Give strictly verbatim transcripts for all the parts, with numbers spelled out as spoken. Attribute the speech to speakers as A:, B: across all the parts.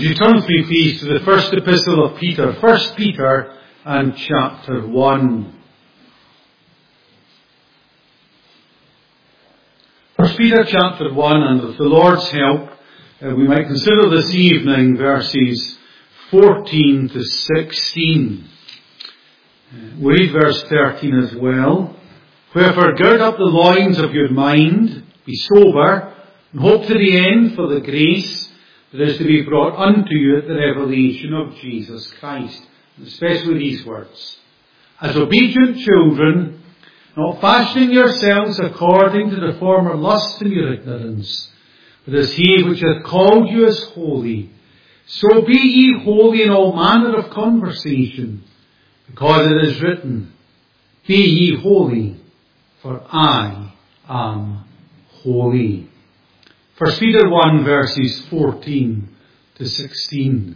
A: Would you turn with me, please, to the first epistle of Peter, First Peter and chapter one. First Peter chapter one, and with the Lord's help, uh, we might consider this evening verses fourteen to sixteen. Uh, we read verse thirteen as well. Wherefore gird up the loins of your mind, be sober, and hope to the end for the grace that is to be brought unto you at the revelation of Jesus Christ. And especially these words. As obedient children, not fashioning yourselves according to the former lusts in your ignorance, but as he which hath called you is holy, so be ye holy in all manner of conversation, because it is written, Be ye holy, for I am holy. First Peter one, verses fourteen to sixteen.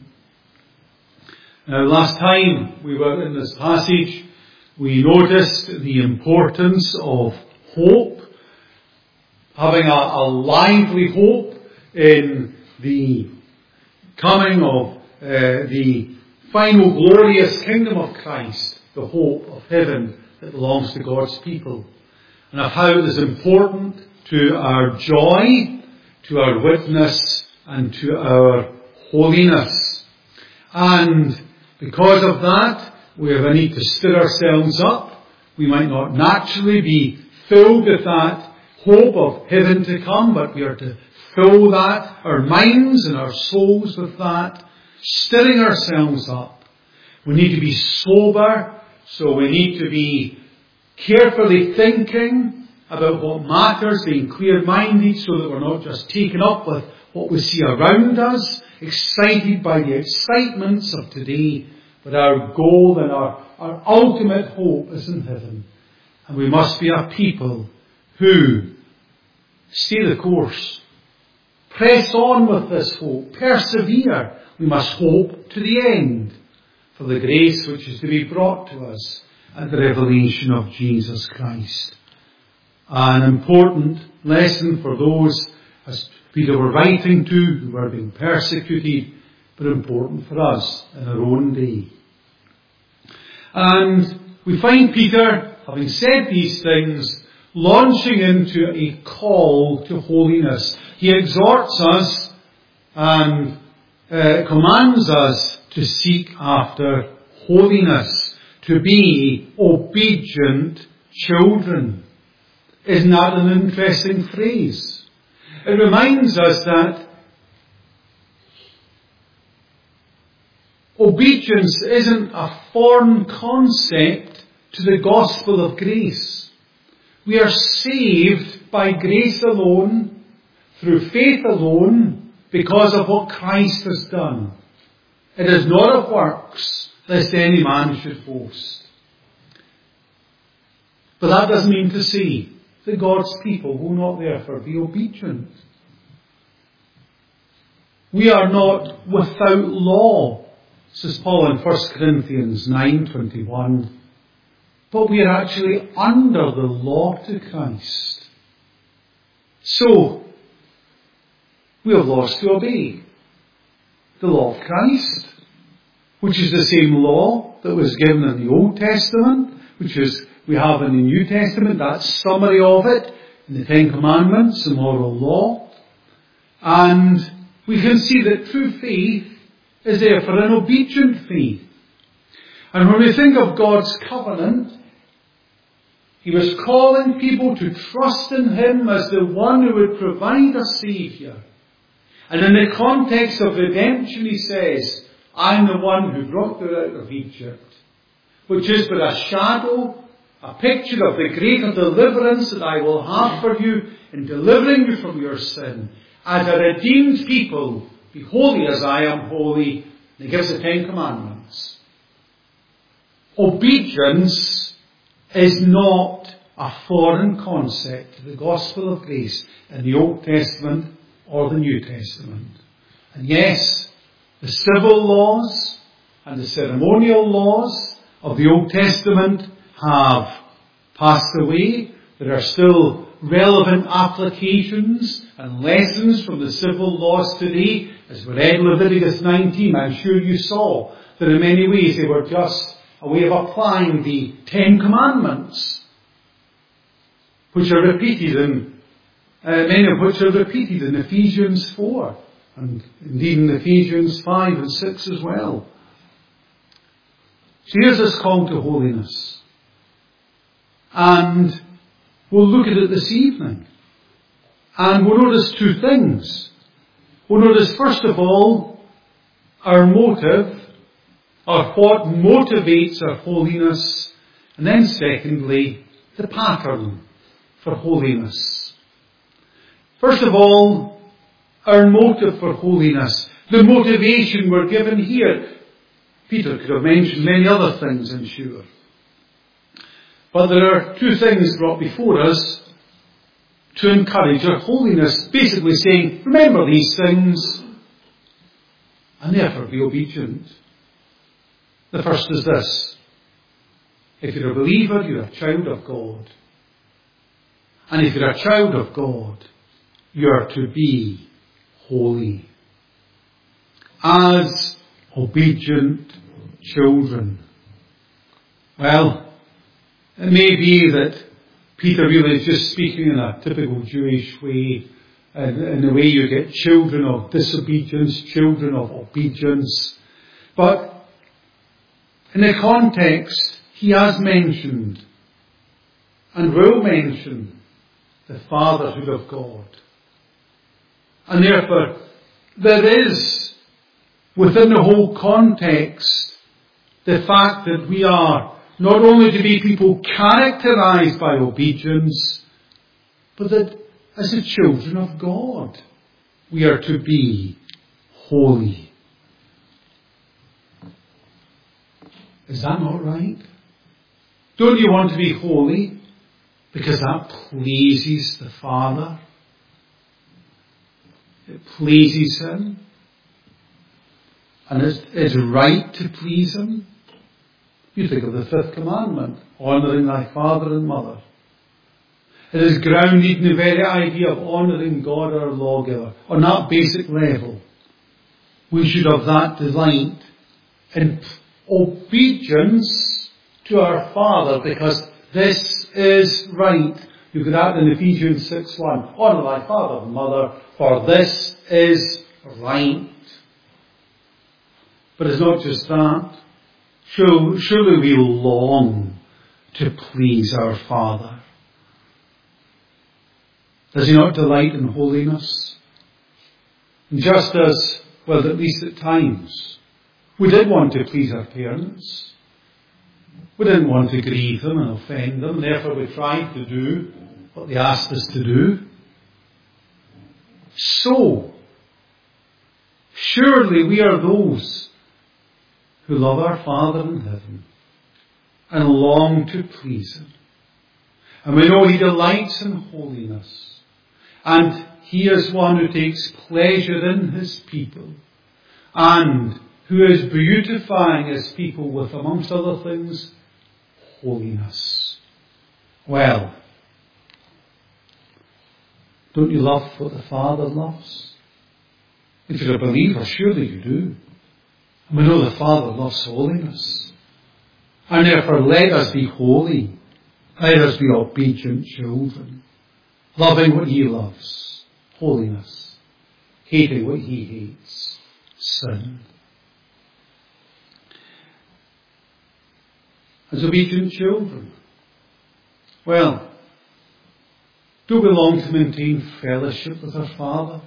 A: Now, last time we were in this passage, we noticed the importance of hope, having a, a lively hope in the coming of uh, the final glorious kingdom of Christ, the hope of heaven that belongs to God's people, and of how it is important to our joy, to our witness, and to our holiness. And because of that, we have a need to stir ourselves up. We might not naturally be filled with that hope of heaven to come, but we are to fill that, our minds and our souls with that, stirring ourselves up. We need to be sober, so we need to be carefully thinking about what matters, being clear-minded so that we're not just taken up with what we see around us, excited by the excitements of today, but our goal and our, our ultimate hope is in heaven. And we must be a people who stay the course, press on with this hope, persevere. We must hope to the end for the grace which is to be brought to us at the revelation of Jesus Christ. An important lesson for those, as Peter were writing to, who were being persecuted, but important for us in our own day. And we find Peter, having said these things, launching into a call to holiness. He exhorts us and uh, commands us to seek after holiness, to be obedient children. Isn't that an interesting phrase? It reminds us that obedience isn't a foreign concept to the gospel of grace. We are saved by grace alone, through faith alone, because of what Christ has done. It is not of works, lest any man should boast. But that doesn't mean to say that God's people will not therefore be obedient. We are not without law, says Paul in First Corinthians nine twenty-one, but we are actually under the law to Christ. So, we have laws to obey. The law of Christ, which is the same law that was given in the Old Testament, which is we have in the New Testament, that summary of it, in the Ten Commandments, the moral law. And we can see that true faith is therefore an obedient faith. And when we think of God's covenant, He was calling people to trust in Him as the one who would provide a Saviour. And in the context of redemption, He says, I am the one who brought you out of Egypt, which is but a shadow, a picture of the greater deliverance that I will have for you in delivering you from your sin. As a redeemed people, be holy as I am holy. And He gives the Ten Commandments. Obedience is not a foreign concept to the gospel of grace in the Old Testament or the New Testament. And yes, the civil laws and the ceremonial laws of the Old Testament have passed away. There are still relevant applications and lessons from the civil laws today. As we read Leviticus nineteen, I'm sure you saw that in many ways they were just a way of applying the Ten Commandments, which are repeated in, uh, many of which are repeated in Ephesians four, and indeed in Ephesians five and six as well. So here's this call to holiness. And we'll look at it this evening. And we'll notice two things. We'll notice, first of all, our motive, or what motivates our holiness. And then secondly, the pattern for holiness. First of all, our motive for holiness. The motivation we're given here. Peter could have mentioned many other things, I'm sure. But there are two things brought before us to encourage our holiness. Basically saying, remember these things and therefore be obedient. The first is this. If you're a believer, you're a child of God. And if you're a child of God, you're to be holy. As obedient children. Well, it may be that Peter really is just speaking in a typical Jewish way, and in the way you get children of disobedience, children of obedience. But in the context, he has mentioned and will mention the fatherhood of God. And therefore, there is, within the whole context, the fact that we are not only to be people characterized by obedience, but that as the children of God, we are to be holy. Is that not right? Don't you want to be holy? Because that pleases the Father. It pleases Him. And it's, it's right to please Him. You think of the fifth commandment, honouring thy father and mother. It is grounded in the very idea of honouring God our lawgiver. On that basic level, we should have that delight in obedience to our Father, because this is right. You could add in Ephesians six one, honour thy father and mother, for this is right. But it's not just that. Surely we long to please our Father. Does He not delight in holiness? And just as, well, at least at times, we did want to please our parents. We didn't want to grieve them and offend them. Therefore we tried to do what they asked us to do. So, surely we are those who love our Father in heaven and long to please Him. And we know He delights in holiness. And He is one who takes pleasure in His people and who is beautifying His people with, amongst other things, holiness. Well, don't you love what the Father loves? If you're a believer, surely you do. We know the Father loves holiness. And therefore let us be holy. Let us be obedient children. Loving what He loves. Holiness. Hating what He hates. Sin. As obedient children. Well, do we long to maintain fellowship with our Father?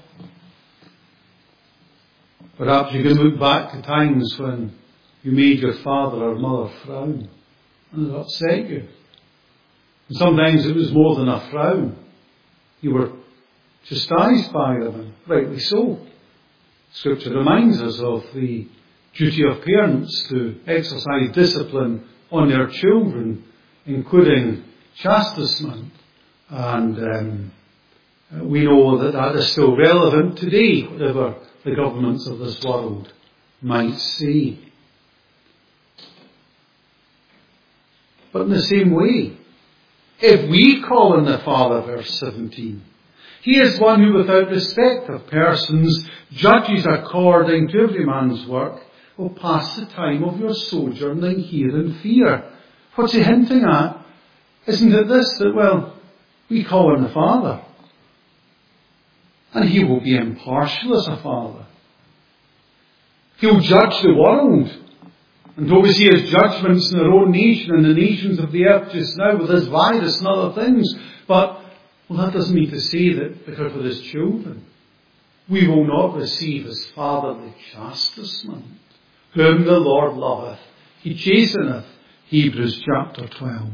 A: Perhaps you can look back to times when you made your father or mother frown and it upset you. And sometimes it was more than a frown. You were chastised by them, and rightly so. Scripture reminds us of the duty of parents to exercise discipline on their children, including chastisement. And um, we know that that is still relevant today, whatever the governments of this world might say. But in the same way, If we call on the Father, verse seventeen, He is one who without respect of persons judges according to every man's work, will pass the time of your sojourning here in fear. What's he hinting at? Isn't it this, that, well, we call on the Father, and He will be impartial as a Father. He'll judge the world. And though we see His judgments in our own nation and the nations of the earth just now with this virus and other things, but, well, that doesn't mean to say that because of His children, we will not receive His fatherly chastisement. Whom the Lord loveth, He chasteneth. Hebrews chapter twelve.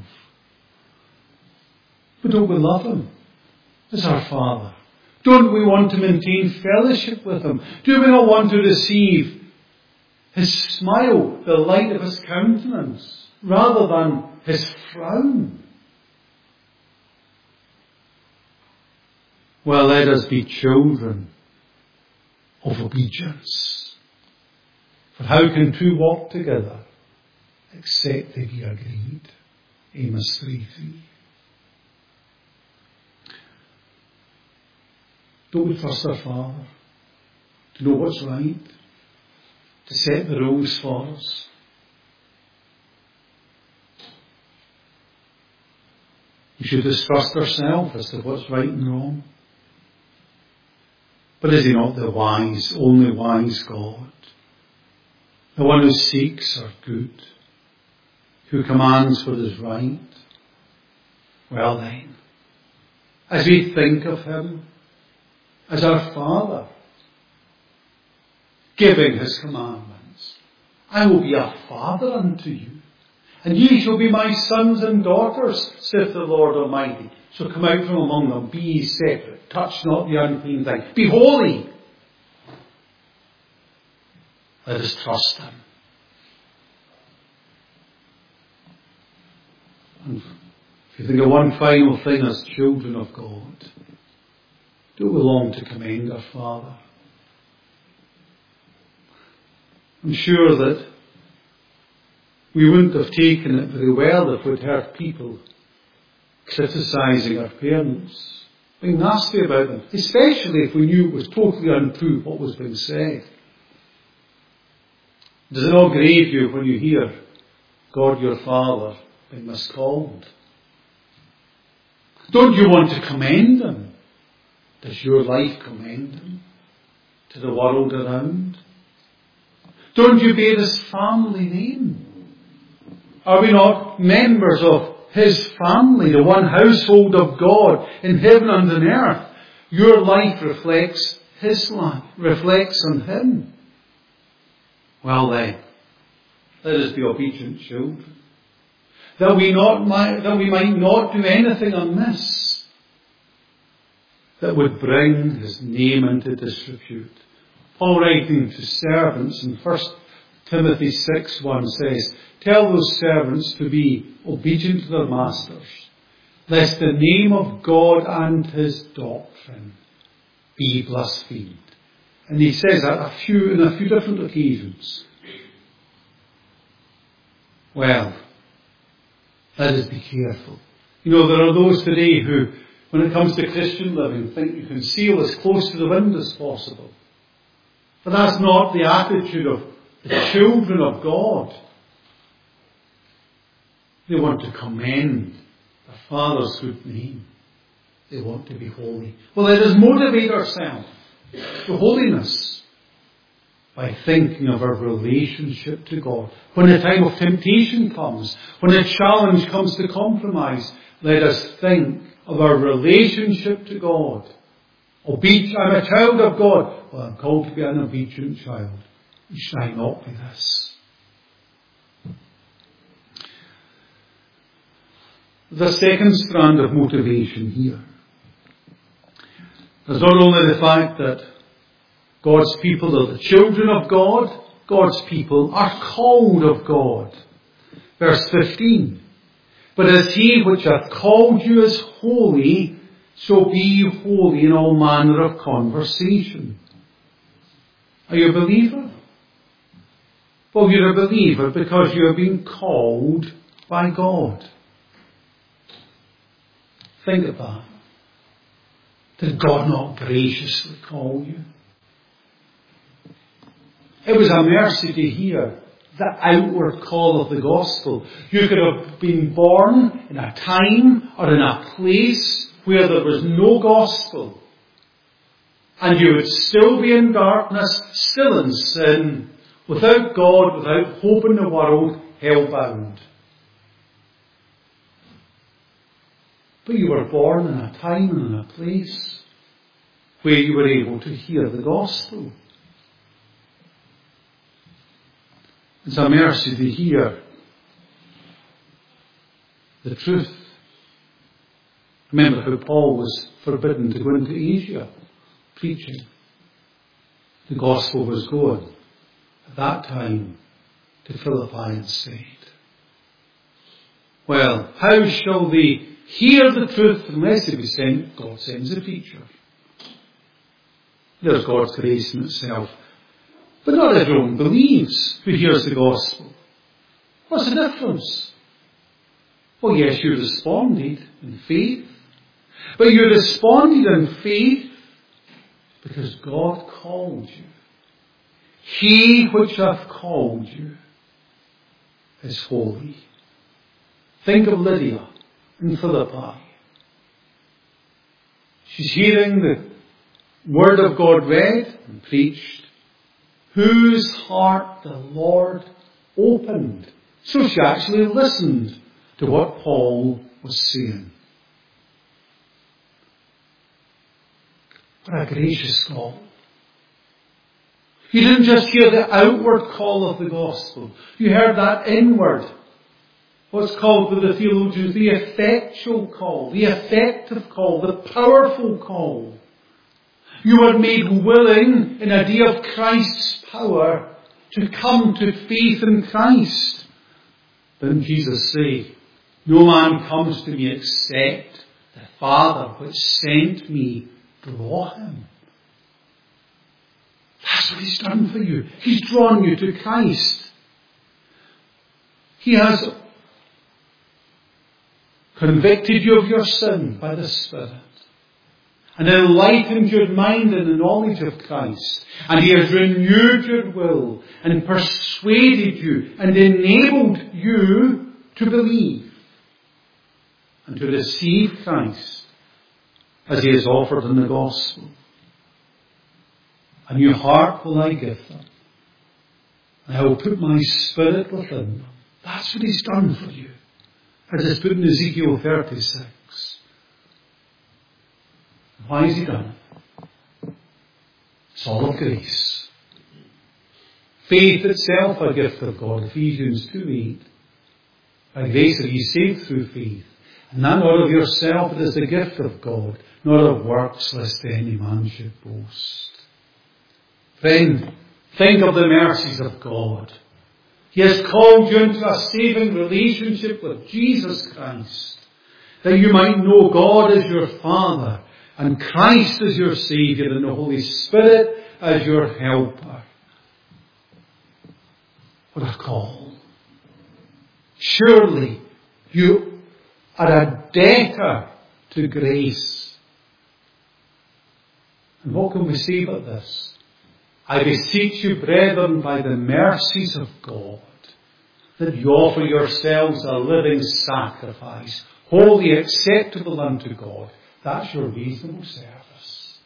A: But don't we love Him as our Father? Don't we want to maintain fellowship with Him? Do we not want to receive His smile, the light of His countenance, rather than His frown? Well, let us be children of obedience. For how can two walk together except they be agreed? Amos three three. Don't we trust our Father to know what's right, to set the rules for us? We should distrust ourselves as to what's right and wrong. But is He not the wise, only wise God? The one who seeks our good, who commands what is right? Well then, as we think of Him as our Father, giving His commandments, I will be a father unto you, and ye shall be my sons and daughters, saith the Lord Almighty. So come out from among them, be ye separate, touch not the unclean thing, be holy. Let us trust Him. And if you think of one final thing as children of God, do we long to commend our Father? I'm sure that we wouldn't have taken it very well if we'd heard people criticising our parents, being nasty about them, especially if we knew it was totally untrue what was being said. Does it not grieve you when you hear God your Father being miscalled? Don't you want to commend Him? Does your life commend Him to the world around? Don't you bear His family name? Are we not members of His family, the one household of God in heaven and on earth? Your life reflects His life, reflects on Him. Well then, let us be obedient children, that we not that we might not do anything amiss that would bring His name into disrepute. Paul, writing to servants in First Timothy six one, says, "Tell those servants to be obedient to their masters, lest the name of God and His doctrine be blasphemed." And he says that a few in a few different occasions. Well, let us be careful. You know, there are those today who, when it comes to Christian living, think you can sail as close to the wind as possible. But that's not the attitude of the children of God. They want to commend their Father's good name. They want to be holy. Well, let us motivate ourselves to holiness by thinking of our relationship to God. When the time of temptation comes, when the challenge comes to compromise, let us think of our relationship to God. Obe- I'm a child of God. Well, I'm called to be an obedient child. Should I not be this? The second strand of motivation here is not only the fact that God's people are the children of God, God's people are called of God. Verse fifteen. But as He which hath called you is holy, so be ye holy in all manner of conversation. Are you a believer? Well, you're a believer because you are being called by God. Think of that. Did God not graciously call you? It was a mercy to hear the outward call of the gospel. You could have been born in a time or in a place where there was no gospel, and you would still be in darkness, still in sin, without God, without hope in the world, hell-bound. But you were born in a time and in a place where you were able to hear the gospel. It's a mercy to hear the truth. Remember how Paul was forbidden to go into Asia preaching. The gospel was going at that time to Philippi instead. Well, how shall they hear the truth unless they be sent? God sends a preacher. There's God's grace in itself. But not everyone believes who hears the gospel. What's the difference? Well, yes, you responded in faith. But you responded in faith because God called you. He which hath called you is holy. Think of Lydia in Philippi. She's hearing the word of God read and preached, whose heart the Lord opened. So she actually listened to what Paul was saying. What a gracious call. You didn't just hear the outward call of the gospel. You heard that inward. What's called by the theologians the effectual call, the effective call, the powerful call. You were made willing in a day of Christ's power to come to faith in Christ. Didn't Jesus say, no man comes to me except the Father which sent me draw him. That's what he's done for you. He's drawn you to Christ. He has convicted you of your sin by the Spirit and enlightened your mind in the knowledge of Christ. And he has renewed your will and persuaded you and enabled you to believe and to receive Christ as he is offered in the gospel. A new heart will I give them, and I will put my Spirit within them. That's what he's done for you. As it's put in Ezekiel thirty-six. Why has he done it? It's all of grace. Faith itself a gift of God. Ephesians two eight. By grace are ye saved through faith. And that not of yourself, it is the gift of God, not of works, lest any man should boast. Friend, think of the mercies of God. He has called you into a saving relationship with Jesus Christ, that you might know God as your Father, and Christ as your Saviour, and the Holy Spirit as your helper. What a call. Surely you are a debtor to grace. And what can we say about this? I beseech you, brethren, by the mercies of God, that you offer yourselves a living sacrifice, wholly acceptable unto God. That's your reasonable service.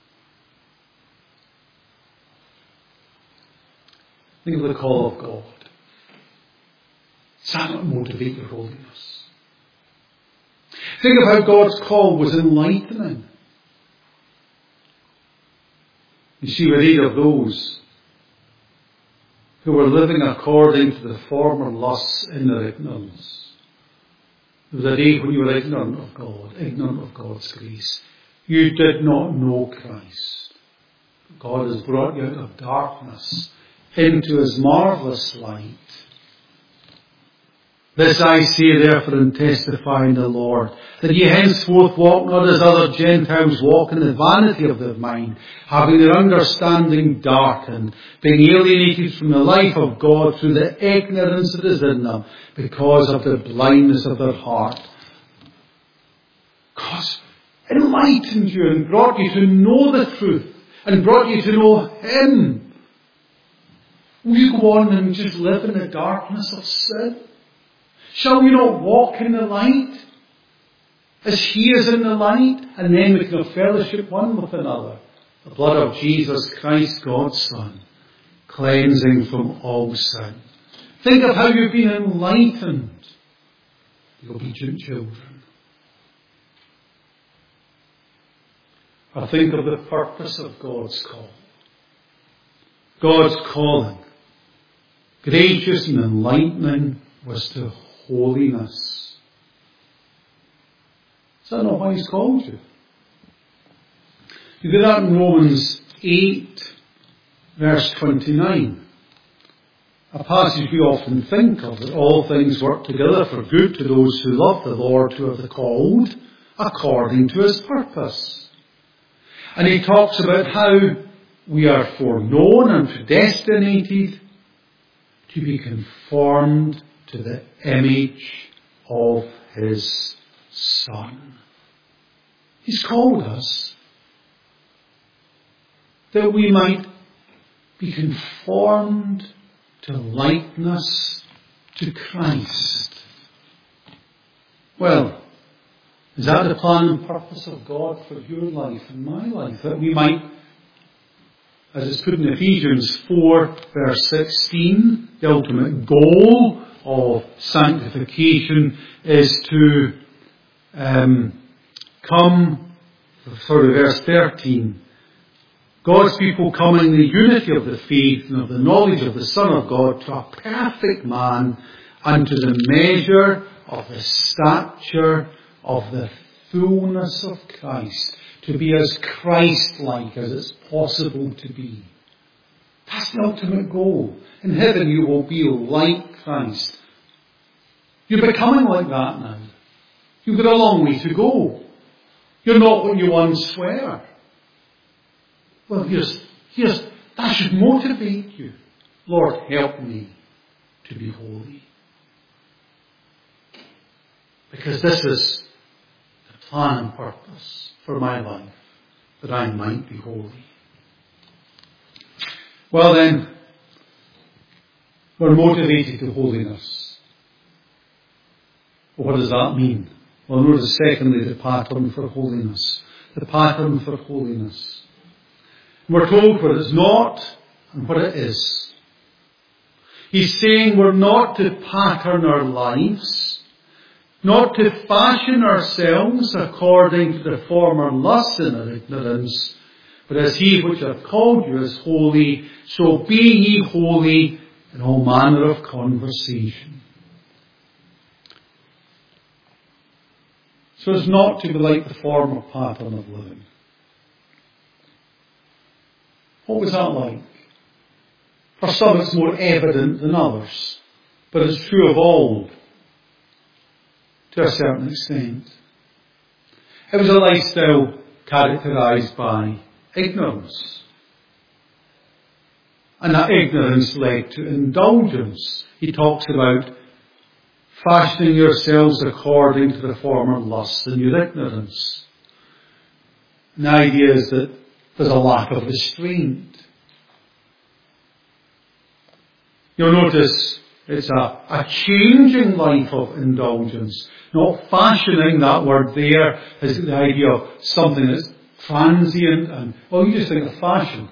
A: Think of the call of God. Does that not motivate your holiness? Think of how God's call was enlightening. You see, we read of those who were living according to the former lusts in their ignorance. There was a day when you were ignorant of God, ignorant of God's grace. You did not know Christ. God has brought you out of darkness into his marvellous light. This I say therefore and testify in the Lord, that ye henceforth walk not as other Gentiles walk in the vanity of their mind, having their understanding darkened, being alienated from the life of God through the ignorance that is in them, because of the blindness of their heart. God's enlightened you and brought you to know the truth and brought you to know Him. Will you go on and just live in the darkness of sin? Shall we not walk in the light as He is in the light, and then we can have fellowship one with another? The blood of Jesus Christ, God's Son, cleansing from all sin. Think of how you've been enlightened. You'll be children. Or think of the purpose of God's call. God's calling, gracious and enlightening, was to holiness. Is that not why He's called you? You get that in Romans eight, verse twenty-nine. A passage we often think of, that all things work together for good to those who love the Lord, who are the called according to His purpose. And he talks about how we are foreknown and predestinated to be conformed to the image of His Son. He's called us that we might be conformed to likeness to Christ. Well, is that the plan and purpose of God for your life and my life? That we might, as it's put in Ephesians four, verse sixteen, the ultimate goal of sanctification is to um, come, sorry, verse thirteen, God's people come in the unity of the faith and of the knowledge of the Son of God to a perfect man, unto the measure of the stature of the fullness of Christ, to be as Christ-like as it's possible to be. That's the ultimate goal. In heaven you will be like Christ. You're becoming like that now. You've got a long way to go. You're not what you once were. Well, here's, here's, that should motivate you. Lord, help me to be holy. Because this is the plan and purpose for my life, that I might be holy. Well then, we're motivated to holiness. Well, what does that mean? Well, notice secondly the pattern for holiness. The pattern for holiness. We're told what it's not and what it is. He's saying we're not to pattern our lives, not to fashion ourselves according to the former lusts and our ignorance, but as He which hath called you is holy, so be ye holy in all manner of conversation. So as not to be like the former pattern of living. What was that like? For some it's more evident than others, but it's true of all to a certain extent. It was a lifestyle characterised by ignorance. And that ignorance led to indulgence. He talks about fashioning yourselves according to the former lusts in your ignorance. And the idea is that there's a lack of restraint. You'll notice it's a, a changing life of indulgence. Not fashioning, that word there is the idea of something that's transient and, well, you just think of fashion.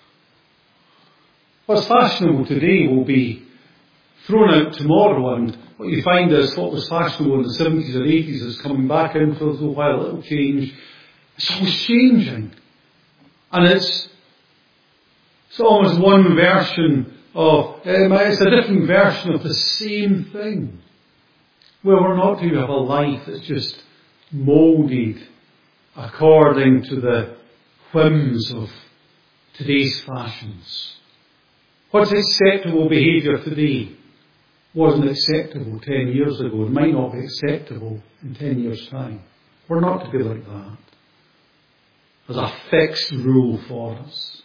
A: What's fashionable today will be thrown out tomorrow, and what you find is what was fashionable in the seventies or eighties is coming back in for a little while, it'll change. It's always changing. And it's, it's almost one version of, um, it's a different version of the same thing. Where we're not to have a life that's just moulded according to the whims of today's fashions. What's acceptable behaviour today wasn't acceptable ten years ago and might not be acceptable in ten years' time. We're not to be like that. There's a fixed rule for us.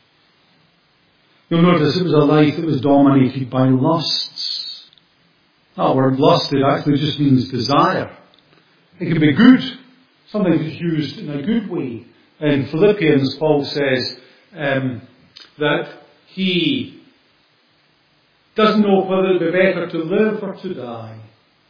A: You'll notice it was a life that was dominated by lusts. That word lust, it actually just means desire. It can be good. Something that's used in a good way. In Philippians, Paul says um, that he doesn't know whether it would be better to live or to die.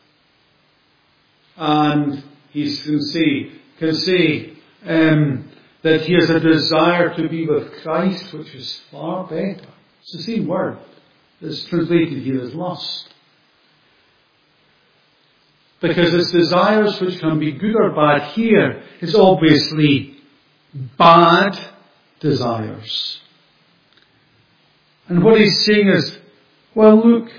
A: And he can say, can say um, that he has a desire to be with Christ, which is far better. It's the same word that's translated here as lust. Because it's desires which can be good or bad. Here, it's obviously bad desires. And what he's saying is, well, look,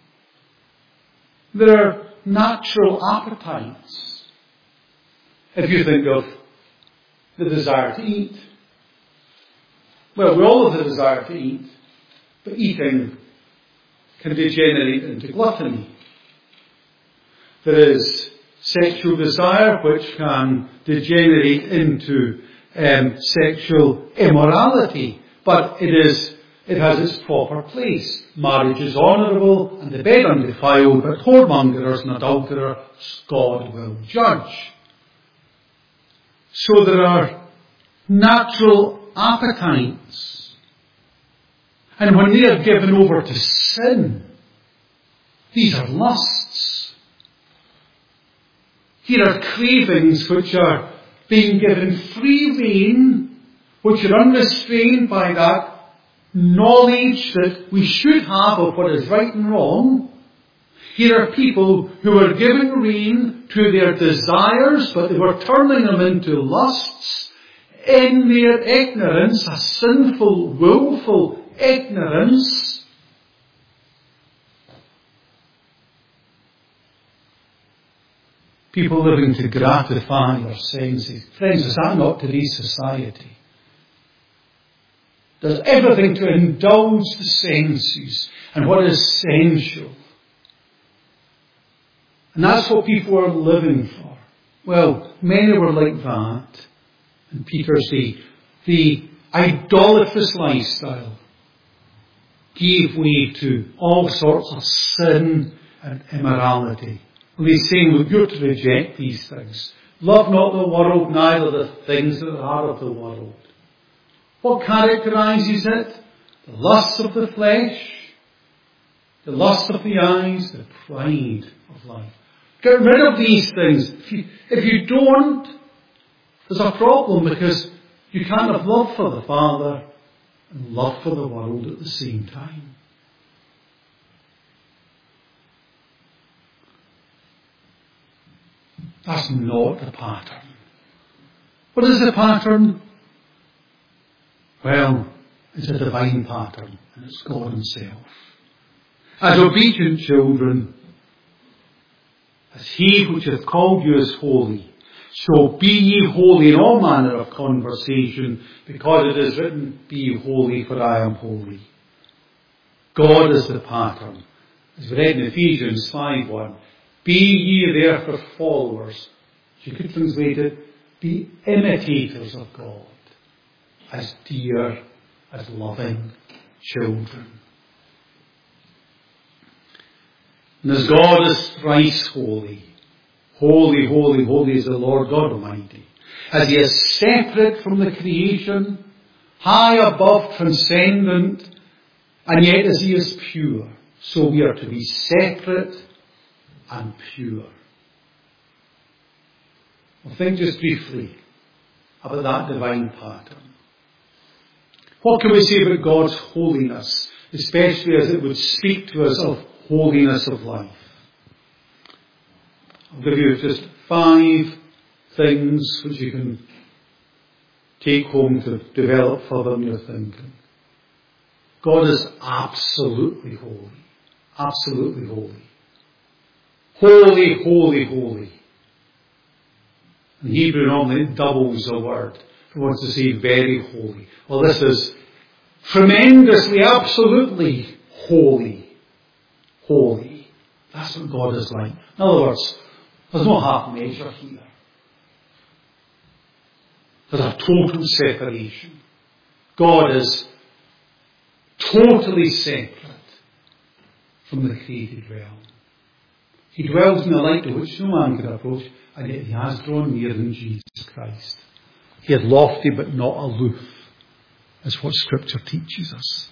A: there are natural appetites. If you think of the desire to eat. Well, we all have the desire to eat, but eating can degenerate into gluttony. There is sexual desire which can degenerate into um, sexual immorality, but it is it has its proper place. Marriage is honourable and the bed undefiled, but whoremongers and adulterers God will judge. So there are natural appetites. And when they are given over to sin, these are lusts. Here are cravings which are being given free rein, which are unrestrained by that knowledge that we should have of what is right and wrong. Here are people who are giving rein to their desires, but they were turning them into lusts in their ignorance, a sinful, willful ignorance. People living to gratify their senses. Friends, is that not today's society? Does everything to indulge the senses and what is sensual. And that's what people are living for. Well, many were like that. And Peter's the, the idolatrous lifestyle gave way to all sorts of sin and immorality. Well, he's saying, look, you're to reject these things. Love not the world, neither the things that are of the world. What characterises it? The lust of the flesh, the lust of the eyes, the pride of life. Get rid of these things. If you, if you don't, there's a problem, because you can't have love for the Father and love for the world at the same time. That's not the pattern. What is the pattern? Well, it's a divine pattern, and it's God Himself. As obedient children, as He which hath called you is holy, so be ye holy in all manner of conversation, because it is written, be ye holy, for I am holy. God is the pattern. As we read in Ephesians five one, be ye therefore followers. You could translate it, be imitators of God, as dear, as loving children. And as God is thrice holy, holy, holy, holy is the Lord God Almighty, as He is separate from the creation, high above, transcendent, and yet as He is pure, so we are to be separate and pure. Well, think just briefly about that divine pattern. What can we say about God's holiness, especially as it would speak to us of holiness of life? I'll give you just five things which you can take home to develop further in your thinking. God is absolutely holy. Absolutely holy. Holy, holy, holy. In Hebrew normally it doubles the word. It wants to say very holy. Well, this is tremendously, absolutely holy. Holy. That's what God is like. In other words, there's no half measure here. There's a total separation. God is totally separate from the created realm. He dwells in the light to which no man can approach, and yet he has drawn near in Jesus Christ. He is lofty but not aloof, is what Scripture teaches us.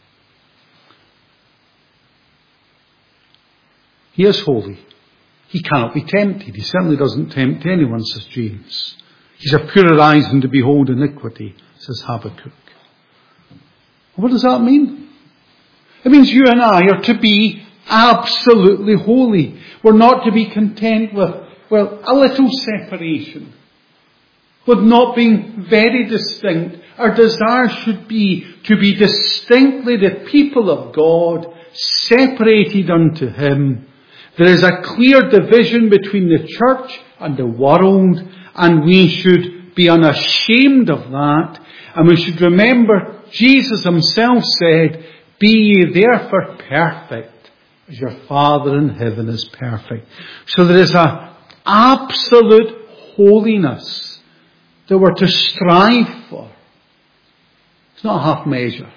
A: He is holy. He cannot be tempted. He certainly doesn't tempt anyone, says James. He's of purer eyes than to behold iniquity, says Habakkuk. What does that mean? It means you and I are to be absolutely holy. We're not to be content with, well, a little separation, with not being very distinct. Our desire should be to be distinctly the people of God, separated unto Him. There is a clear division between the church and the world, and we should be unashamed of that. And we should remember Jesus Himself said, "Be ye therefore perfect, as your Father in heaven is perfect." So there is an absolute holiness that we're to strive for. It's not a half measure.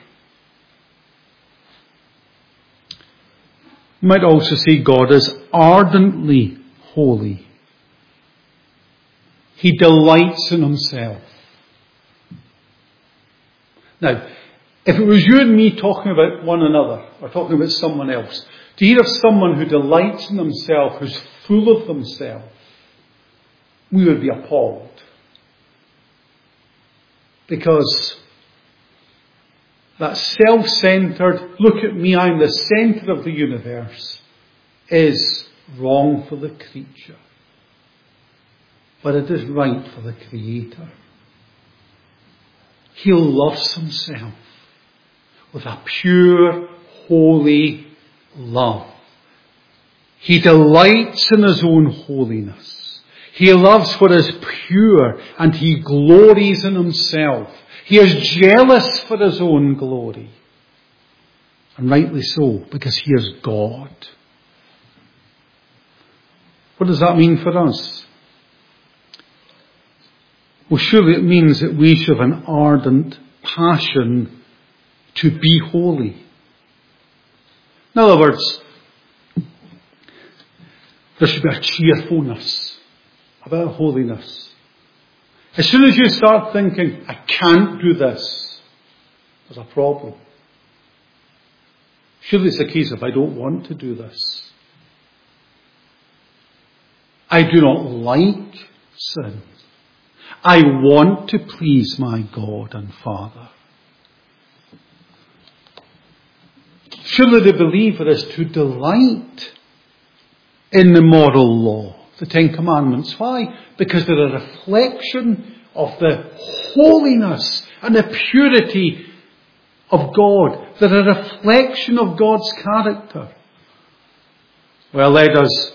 A: You might also say God is ardently holy. He delights in Himself. Now, if it was you and me talking about one another, or talking about someone else, to hear of someone who delights in himself, who's full of himself, we would be appalled. Because that self-centered, look at me, I'm the center of the universe, is wrong for the creature. But it is right for the Creator. He loves Himself with a pure, holy love. He delights in His own holiness. He loves what is pure, and He glories in Himself. He is jealous for His own glory. And rightly so, because He is God. What does that mean for us? Well, surely it means that we should have an ardent passion to be holy. In other words, there should be a cheerfulness about holiness. As soon as you start thinking, I can't do this, there's a problem. Surely it's a case of, I don't want to do this. I do not like sin. I want to please my God and Father. Surely the believer is to delight in the moral law, the Ten Commandments. Why? Because they're a reflection of the holiness and the purity of God. They're a reflection of God's character. Well, let us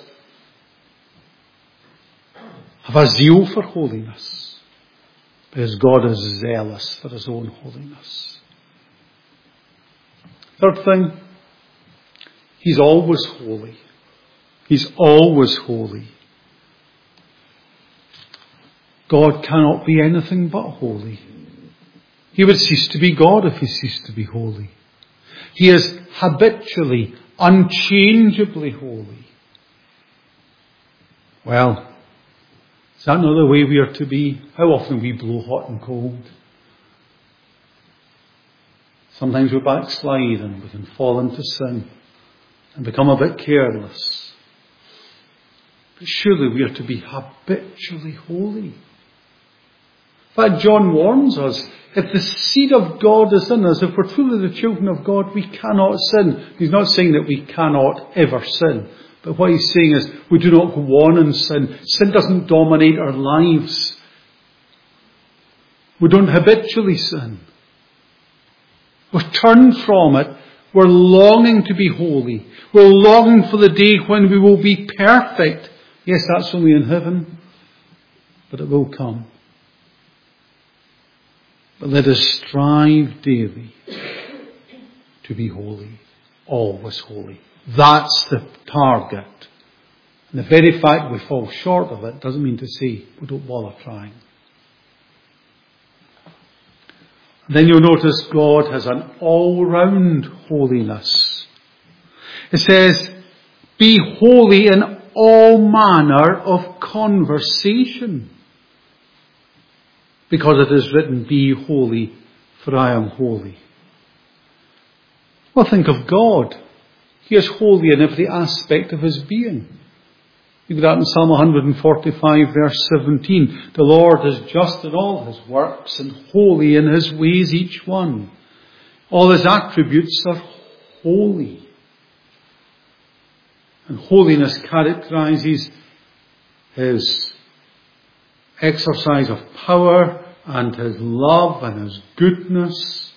A: have a zeal for holiness, because God is zealous for His own holiness. Third thing, He's always holy. He's always holy. God cannot be anything but holy. He would cease to be God if He ceased to be holy. He is habitually, unchangeably holy. Well, is that not the way we are to be? How often we blow hot and cold. Sometimes we backslide and we can fall into sin and become a bit careless. But surely we are to be habitually holy. In fact, John warns us, if the seed of God is in us, if we're truly the children of God, we cannot sin. He's not saying that we cannot ever sin. But what he's saying is, we do not go on in sin. Sin doesn't dominate our lives. We don't habitually sin. We're turned from it. We're longing to be holy. We're longing for the day when we will be perfect. Yes, that's only in heaven, but it will come. But let us strive daily to be holy, always holy. That's the target. And the very fact we fall short of it doesn't mean to say we don't bother trying. And then you'll notice God has an all-round holiness. It says, be holy in all manner of conversation. Because it is written, be holy, for I am holy. Well, think of God. He is holy in every aspect of his being. You got that in Psalm one forty-five, verse seventeen. The Lord is just in all his works and holy in his ways, each one. All his attributes are holy. And holiness characterizes his exercise of power and his love and his goodness.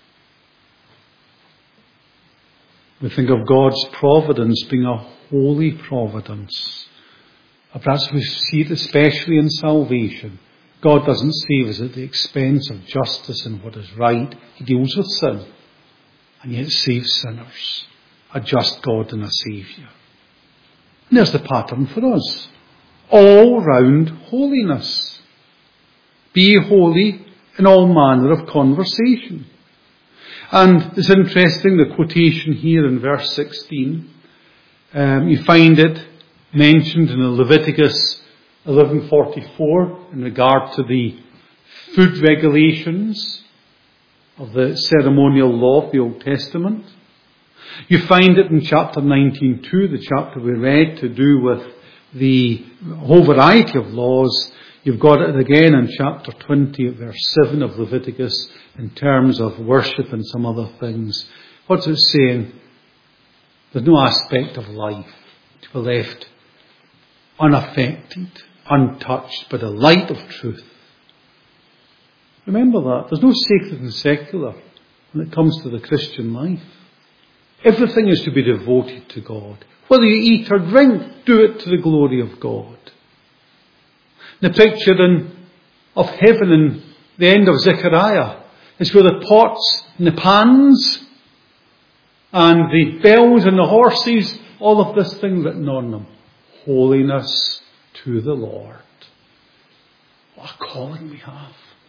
A: We think of God's providence being a holy providence. Or perhaps we see it especially in salvation. God doesn't save us at the expense of justice and what is right. He deals with sin. And yet saves sinners. A just God and a Saviour. And there's the pattern for us. All round holiness. Be holy in all manner of conversation. And it's interesting, the quotation here in verse sixteen. Um, you find it mentioned in Leviticus eleven forty-four in regard to the food regulations of the ceremonial law of the Old Testament. You find it in chapter nineteen two, the chapter we read, to do with the whole variety of laws. You've got it again in chapter twenty, verse seven of Leviticus, in terms of worship and some other things. What's it saying? There's no aspect of life to be left unaffected, untouched by the light of truth. Remember that. There's no sacred and secular when it comes to the Christian life. Everything is to be devoted to God. Whether you eat or drink, do it to the glory of God. The picture in, of heaven in the end of Zechariah is where the pots and the pans and the bells and the horses, all of this thing written on them. Holiness to the Lord. What a calling we have.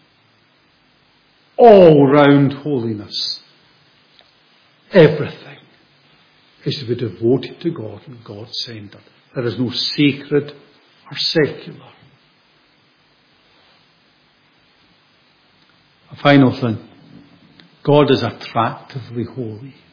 A: All round holiness. Everything is to be devoted to God and God-centered. There is no sacred or secular. A final thing. God is attractively holy.